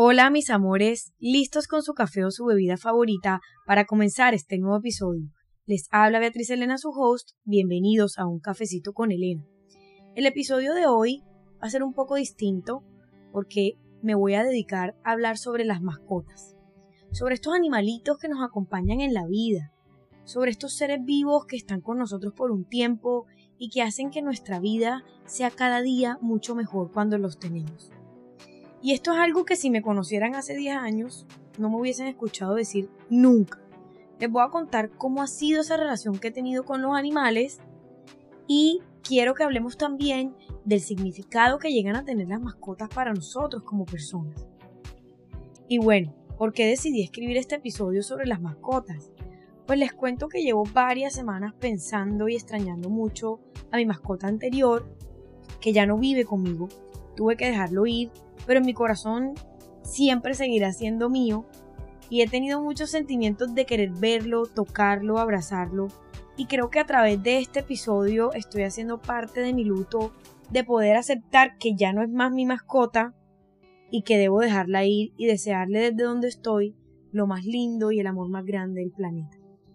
Hola mis amores, listos con su café o su bebida favorita para comenzar este nuevo episodio. Les habla Beatriz Elena, su host. Bienvenidos a Un Cafecito con Elena. El episodio de hoy va a ser un poco distinto porque me voy a dedicar a hablar sobre las mascotas, sobre estos animalitos que nos acompañan en la vida, sobre estos seres vivos que están con nosotros por un tiempo y que hacen que nuestra vida sea cada día mucho mejor cuando los tenemos. Y esto es algo que si me conocieran hace 10 años no me hubiesen escuchado decir nunca. Les voy a contar cómo ha sido esa relación que he tenido con los animales y quiero que hablemos también del significado que llegan a tener las mascotas para nosotros como personas. Y bueno, ¿por qué decidí escribir este episodio sobre las mascotas? Pues les cuento que llevo varias semanas pensando y extrañando mucho a mi mascota anterior, que ya no vive conmigo. Tuve que dejarlo ir, pero en mi corazón siempre seguirá siendo mío y he tenido muchos sentimientos de querer verlo, tocarlo, abrazarlo, y creo que a través de este episodio estoy haciendo parte de mi luto de poder aceptar que ya no es más mi mascota y que debo dejarla ir y desearle desde donde estoy lo más lindo y el amor más grande del planeta.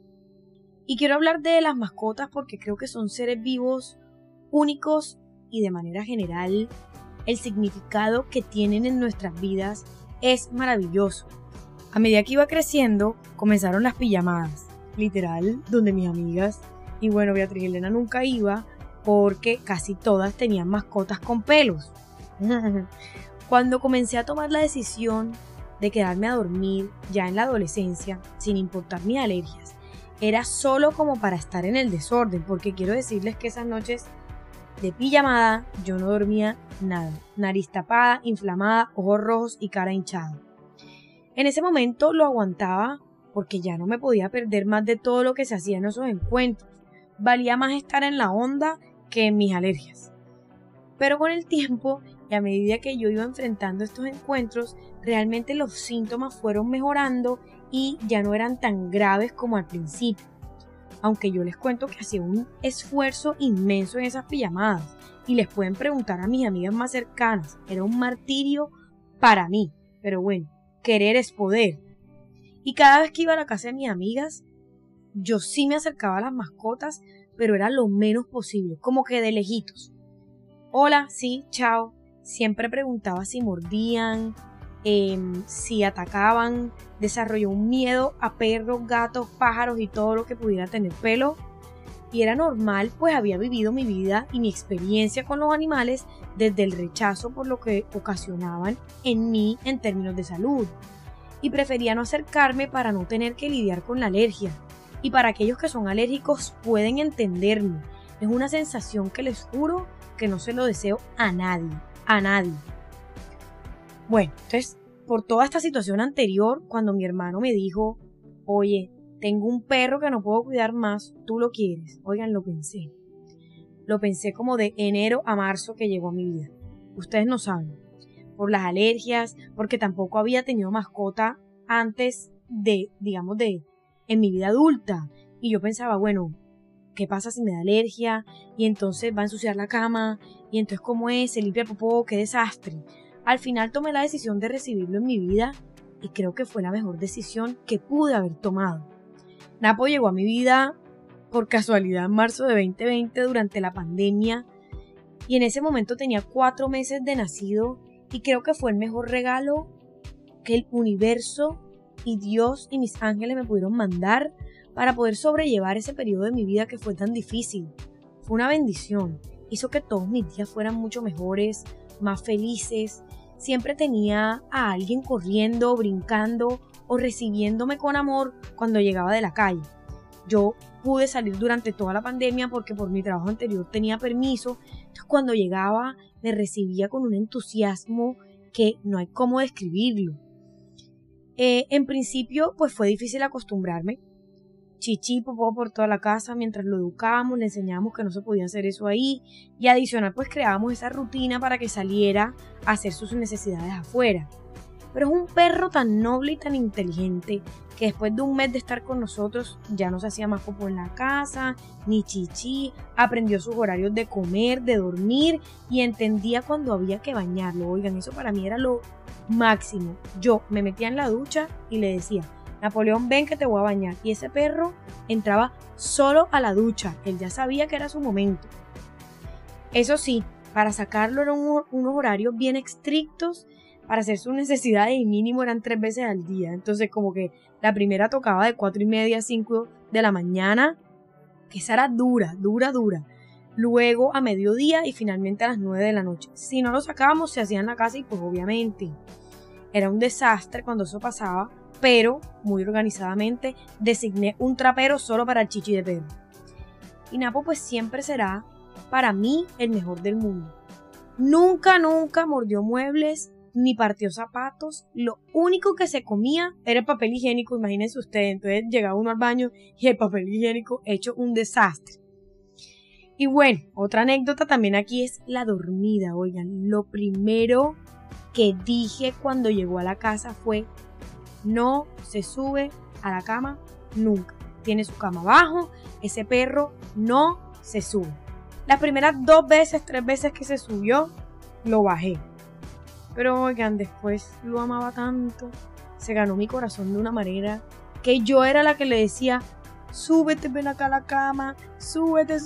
Y quiero hablar de las mascotas porque creo que son seres vivos únicos y de manera general el significado que tienen en nuestras vidas es maravilloso. A medida que iba creciendo, comenzaron las pijamadas, literal, donde mis amigas, y bueno, Beatriz Elena nunca iba porque casi todas tenían mascotas con pelos. Cuando comencé a tomar la decisión de quedarme a dormir ya en la adolescencia, sin importar mis alergias, era solo como para estar en el desorden, porque quiero decirles que esas noches de pijamada yo no dormía nada, nariz tapada, inflamada, ojos rojos y cara hinchada. En ese momento lo aguantaba porque ya no me podía perder más de todo lo que se hacía en esos encuentros. Valía más estar en la onda que en mis alergias. Pero con el tiempo y a medida que yo iba enfrentando estos encuentros, realmente los síntomas fueron mejorando y ya no eran tan graves como al principio. Aunque yo les cuento que hacía un esfuerzo inmenso en esas pijamadas y les pueden preguntar a mis amigas más cercanas, era un martirio para mí, pero bueno, querer es poder. Y cada vez que iba a la casa de mis amigas, yo sí me acercaba a las mascotas, pero era lo menos posible, como que de lejitos. Hola, sí, chao. Siempre preguntaba si mordían, si atacaban. Desarrolló un miedo a perros, gatos, pájaros y todo lo que pudiera tener pelo. Y era normal, pues había vivido mi vida y mi experiencia con los animales desde el rechazo por lo que ocasionaban en mí en términos de salud. Y prefería no acercarme para no tener que lidiar con la alergia. Y para aquellos que son alérgicos pueden entenderme. Es una sensación que les juro que no se lo deseo a nadie. A nadie. Bueno, entonces, por toda esta situación anterior, cuando mi hermano me dijo, oye, tengo un perro que no puedo cuidar más, ¿tú lo quieres? Oigan, lo pensé. Lo pensé como de enero a marzo que llegó a mi vida. Ustedes no saben. Por las alergias, porque tampoco había tenido mascota antes en mi vida adulta. Y yo pensaba, bueno, ¿qué pasa si me da alergia? Y entonces va a ensuciar la cama. Y entonces, ¿cómo es? Se limpia el popó, qué desastre. Al final tomé la decisión de recibirlo en mi vida y creo que fue la mejor decisión que pude haber tomado. Napo llegó a mi vida por casualidad en marzo de 2020 durante la pandemia y en ese momento tenía 4 meses de nacido y creo que fue el mejor regalo que el universo y Dios y mis ángeles me pudieron mandar para poder sobrellevar ese periodo de mi vida que fue tan difícil. Fue una bendición, hizo que todos mis días fueran mucho mejores, más felices. Siempre tenía a alguien corriendo, brincando o recibiéndome con amor cuando llegaba de la calle. Yo pude salir durante toda la pandemia porque por mi trabajo anterior tenía permiso. Entonces cuando llegaba me recibía con un entusiasmo que no hay cómo describirlo. En principio pues fue difícil acostumbrarme. Chichi, popó por toda la casa mientras lo educábamos, le enseñábamos que no se podía hacer eso ahí y adicional pues creábamos esa rutina para que saliera a hacer sus necesidades afuera. Pero es un perro tan noble y tan inteligente que después de un mes de estar con nosotros ya no se hacía más popó en la casa, ni chichi, aprendió sus horarios de comer, de dormir y entendía cuando había que bañarlo. Oigan, eso para mí era lo máximo. Yo me metía en la ducha y le decía, Napoleón, ven que te voy a bañar. Y ese perro entraba solo a la ducha. Él ya sabía que era su momento. Eso sí, para sacarlo eran unos horarios bien estrictos. Para hacer sus necesidades y mínimo eran 3 veces al día. Entonces como que la primera tocaba de 4:30 a 5 de la mañana. Que esa era dura. Luego a mediodía y finalmente a las 9 de la noche. Si no lo sacábamos se hacía en la casa y pues obviamente era un desastre cuando eso pasaba. Pero muy organizadamente designé un trapero solo para el chichi de perro. Y Napo pues siempre será para mí el mejor del mundo. Nunca mordió muebles ni partió zapatos. Lo único que se comía era el papel higiénico, imagínense ustedes. Entonces llegaba uno al baño y el papel higiénico hecho un desastre. Y bueno, otra anécdota también aquí es la dormida. Oigan, lo primero que dije cuando llegó a la casa fue: no se sube a la cama nunca. Tiene su cama abajo, ese perro no se sube. Las primeras 2 veces, 3 veces que se subió, lo bajé. Pero oigan, después lo amaba tanto, se ganó mi corazón de una manera que yo era la que le decía, súbete, ven acá a la cama, súbete.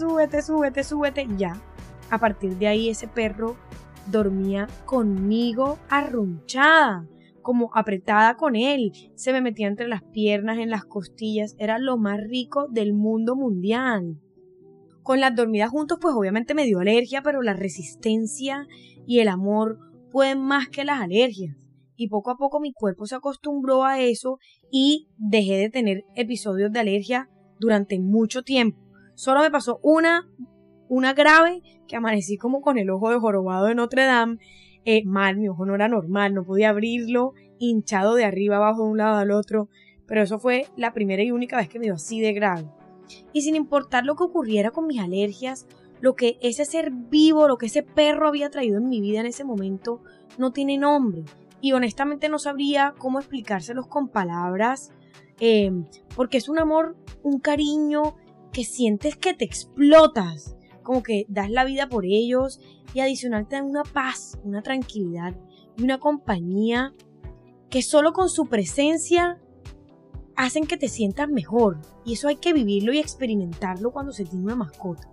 Ya, a partir de ahí ese perro dormía conmigo arrunchada, como apretada con él. Se me metía entre las piernas, en las costillas, era lo más rico del mundo mundial. Con las dormidas juntos, pues obviamente me dio alergia, pero la resistencia y el amor pueden más que las alergias. Y poco a poco mi cuerpo se acostumbró a eso y dejé de tener episodios de alergia durante mucho tiempo. Solo me pasó una grave, que amanecí como con el ojo de jorobado de Notre Dame. Mi ojo no era normal, no podía abrirlo, hinchado de arriba abajo de un lado al otro. Pero eso fue la primera y única vez que me dio así de grave. Y sin importar lo que ocurriera con mis alergias, lo que ese ser vivo, lo que ese perro había traído en mi vida en ese momento, no tiene nombre. Y honestamente no sabría cómo explicárselos con palabras, porque es un amor, un cariño que sientes que te explotas, como que das la vida por ellos y adicional te dan una paz, una tranquilidad y una compañía que solo con su presencia hacen que te sientas mejor. Y eso hay que vivirlo y experimentarlo cuando se tiene una mascota.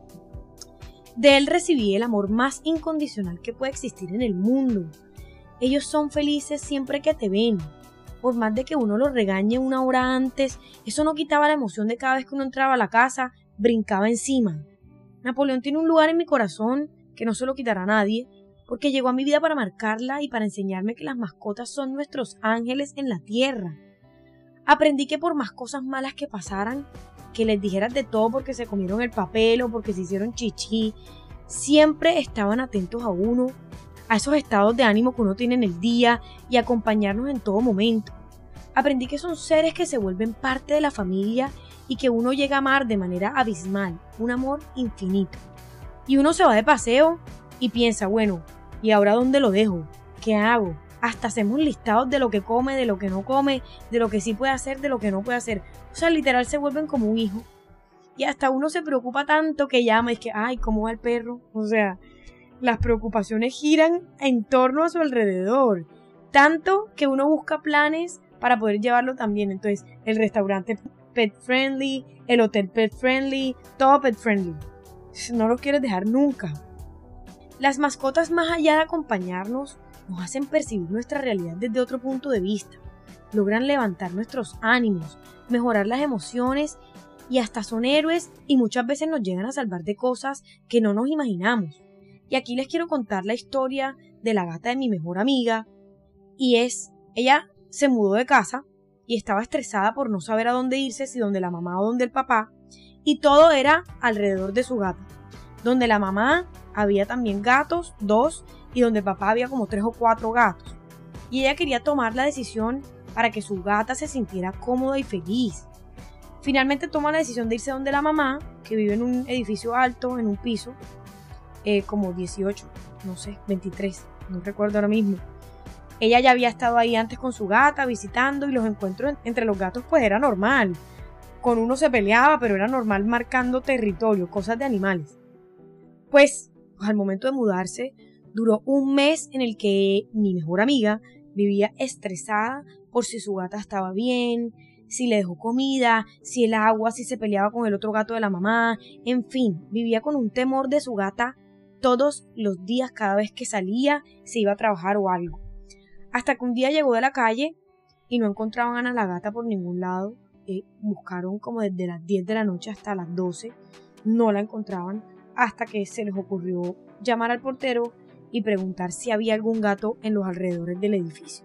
De él recibí el amor más incondicional que puede existir en el mundo. Ellos son felices siempre que te ven. Por más de que uno los regañe 1 hora antes, eso no quitaba la emoción de cada vez que uno entraba a la casa, brincaba encima. Napoleón tiene un lugar en mi corazón que no se lo quitará a nadie, porque llegó a mi vida para marcarla y para enseñarme que las mascotas son nuestros ángeles en la tierra. Aprendí que por más cosas malas que pasaran, que les dijeras de todo porque se comieron el papel o porque se hicieron chichi, siempre estaban atentos a uno, a esos estados de ánimo que uno tiene en el día y acompañarnos en todo momento. Aprendí que son seres que se vuelven parte de la familia y que uno llega a amar de manera abismal, un amor infinito. Y uno se va de paseo y piensa, bueno, ¿y ahora dónde lo dejo? ¿Qué hago? Hasta hacemos listados de lo que come, de lo que no come, de lo que sí puede hacer, de lo que no puede hacer. O sea, literal se vuelven como un hijo. Y hasta uno se preocupa tanto que llama y es que, ay, ¿cómo va el perro? O sea, las preocupaciones giran en torno a su alrededor. Tanto que uno busca planes para poder llevarlo también. Entonces, el restaurante pet friendly, el hotel pet friendly, todo pet friendly. No lo quieres dejar nunca. Las mascotas, más allá de acompañarnos, nos hacen percibir nuestra realidad desde otro punto de vista. Logran levantar nuestros ánimos, mejorar las emociones y hasta son héroes y muchas veces nos llegan a salvar de cosas que no nos imaginamos. Y aquí les quiero contar la historia de la gata de mi mejor amiga. Ella se mudó de casa y estaba estresada por no saber a dónde irse, si donde la mamá o donde el papá. Y todo era alrededor de su gata. Donde la mamá había también gatos, 2, y donde el papá había como 3 o 4 gatos. Y ella quería tomar la decisión para que su gata se sintiera cómoda y feliz. Finalmente toma la decisión de irse donde la mamá, que vive en un edificio alto, en un piso, como 18, no sé, 23, no recuerdo ahora mismo. Ella ya había estado ahí antes con su gata visitando y los encuentros entre los gatos pues era normal. Con uno se peleaba, pero era normal marcando territorio, cosas de animales. Pues al momento de mudarse, Duró un mes en el que mi mejor amiga vivía estresada por si su gata estaba bien, si le dejó comida, si el agua, si se peleaba con el otro gato de la mamá, en fin, vivía con un temor de su gata todos los días cada vez que salía, se iba a trabajar o algo. Hasta que un día llegó de la calle y no encontraban a la gata por ningún lado. Buscaron como desde las 10 de la noche hasta las 12, no la encontraban hasta que se les ocurrió llamar al portero y preguntar si había algún gato en los alrededores del edificio.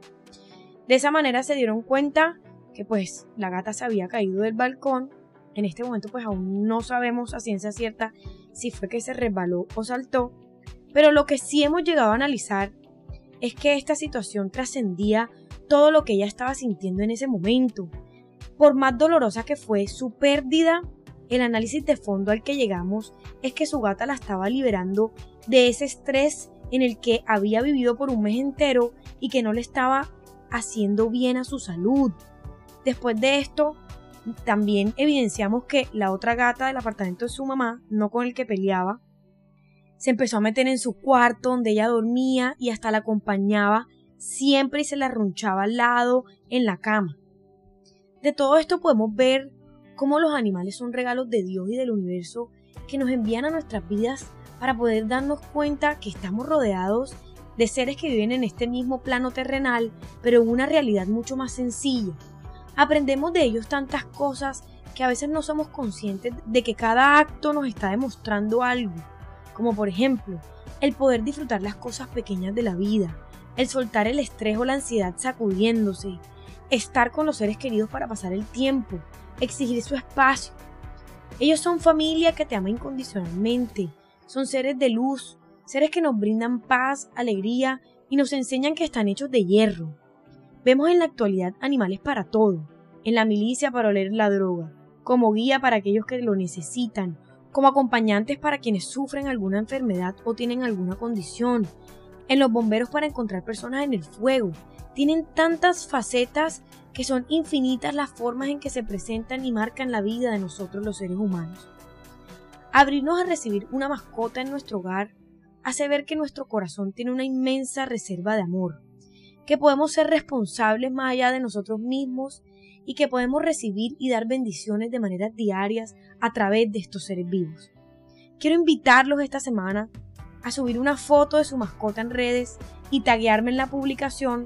De esa manera se dieron cuenta que pues la gata se había caído del balcón. En este momento pues aún no sabemos a ciencia cierta si fue que se resbaló o saltó, pero lo que sí hemos llegado a analizar es que esta situación trascendía todo lo que ella estaba sintiendo en ese momento. Por más dolorosa que fue su pérdida, el análisis de fondo al que llegamos es que su gata la estaba liberando de ese estrés en el que había vivido por un mes entero y que no le estaba haciendo bien a su salud. Después de esto, también evidenciamos que la otra gata del apartamento de su mamá, no con el que peleaba, se empezó a meter en su cuarto donde ella dormía y hasta la acompañaba siempre y se la arrunchaba al lado en la cama. De todo esto podemos ver cómo los animales son regalos de Dios y del universo que nos envían a nuestras vidas para poder darnos cuenta que estamos rodeados de seres que viven en este mismo plano terrenal, pero en una realidad mucho más sencilla. Aprendemos de ellos tantas cosas que a veces no somos conscientes de que cada acto nos está demostrando algo, como por ejemplo, el poder disfrutar las cosas pequeñas de la vida, el soltar el estrés o la ansiedad sacudiéndose, estar con los seres queridos para pasar el tiempo, exigir su espacio. Ellos son familia que te ama incondicionalmente, son seres de luz, seres que nos brindan paz, alegría y nos enseñan que están hechos de hierro. Vemos en la actualidad animales para todo, en la milicia para oler la droga, como guía para aquellos que lo necesitan, como acompañantes para quienes sufren alguna enfermedad o tienen alguna condición, en los bomberos para encontrar personas en el fuego. Tienen tantas facetas que son infinitas las formas en que se presentan y marcan la vida de nosotros los seres humanos. Abrirnos a recibir una mascota en nuestro hogar hace ver que nuestro corazón tiene una inmensa reserva de amor, que podemos ser responsables más allá de nosotros mismos y que podemos recibir y dar bendiciones de maneras diarias a través de estos seres vivos. Quiero invitarlos esta semana a subir una foto de su mascota en redes y taguearme en la publicación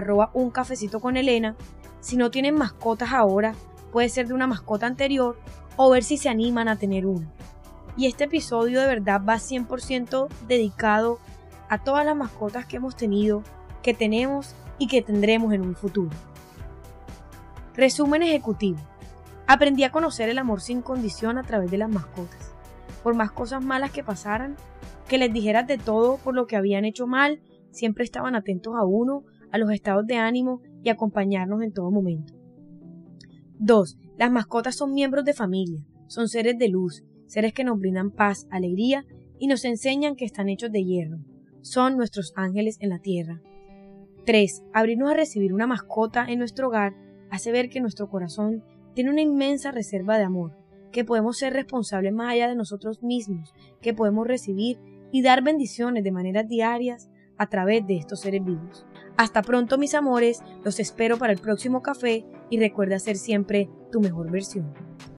@uncafecitoconelena. Si no tienen mascotas ahora, puede ser de una mascota anterior o ver si se animan a tener una. Y este episodio de verdad va 100% dedicado a todas las mascotas que hemos tenido, que tenemos y que tendremos en un futuro. Resumen ejecutivo. Aprendí a conocer el amor sin condición a través de las mascotas. Por más cosas malas que pasaran, que les dijeras de todo por lo que habían hecho mal, siempre estaban atentos a uno, a los estados de ánimo y acompañarnos en todo momento. 2. Las mascotas son miembros de familia, son seres de luz, seres que nos brindan paz, alegría y nos enseñan que están hechos de hierro. Son nuestros ángeles en la tierra. 3. Abrirnos a recibir una mascota en nuestro hogar hace ver que nuestro corazón tiene una inmensa reserva de amor, que podemos ser responsables más allá de nosotros mismos, que podemos recibir y dar bendiciones de maneras diarias a través de estos seres vivos. Hasta pronto, mis amores, los espero para el próximo café y recuerda ser siempre tu mejor versión.